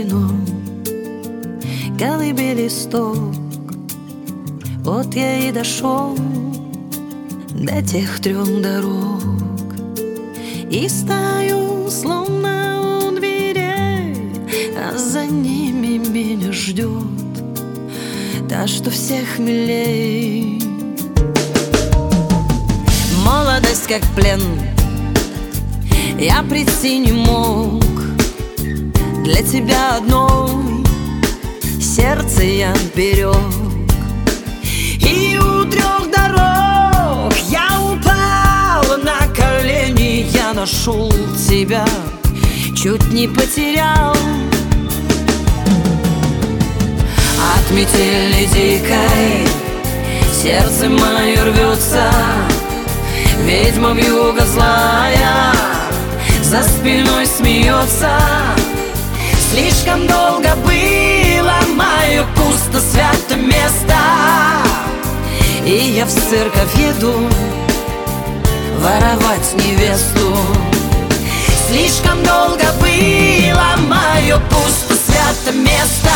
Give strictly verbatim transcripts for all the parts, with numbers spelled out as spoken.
вино, колыбели листок. Вот я и дошел до тех трех дорог, и стою словно у дверей, а за ними меня ждет та, что всех милей. Молодость как плен, я прийти не мог. Для тебя одной сердце я берег, и у трех дорог я упал на колени. Я нашел тебя, чуть не потерял. От метели дикой сердце мое рвется, ведьма вьюга злая за спиной смеется. Слишком долго было мое пусто свято место, и я в церковь еду воровать невесту. Слишком долго было мое пусто свято место,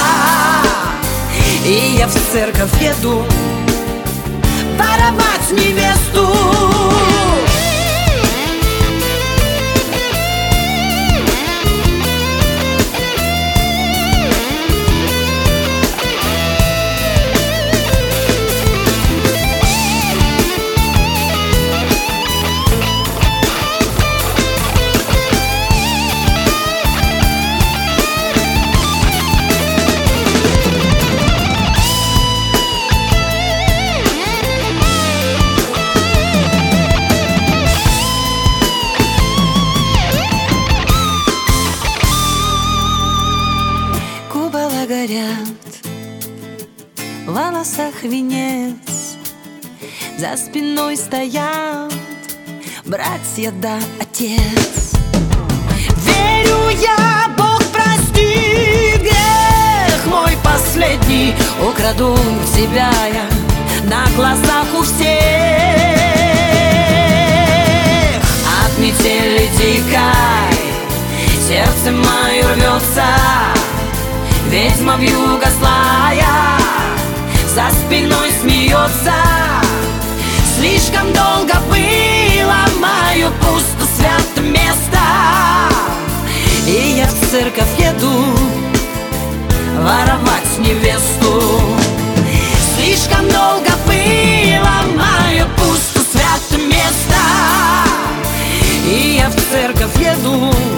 и я в церковь еду воровать невесту. Горят в волосах венец, за спиной стоят братья да отец. Верю я, Бог прости, грех мой последний, украду тебя я на глазах у всех. От метели дикой сердце мое рвется, ведьма вьюга злая за спиной смеется. Слишком долго было мое пусто свято место, и я в церковь еду воровать невесту. Слишком долго было мое пусто свято место, и я в церковь еду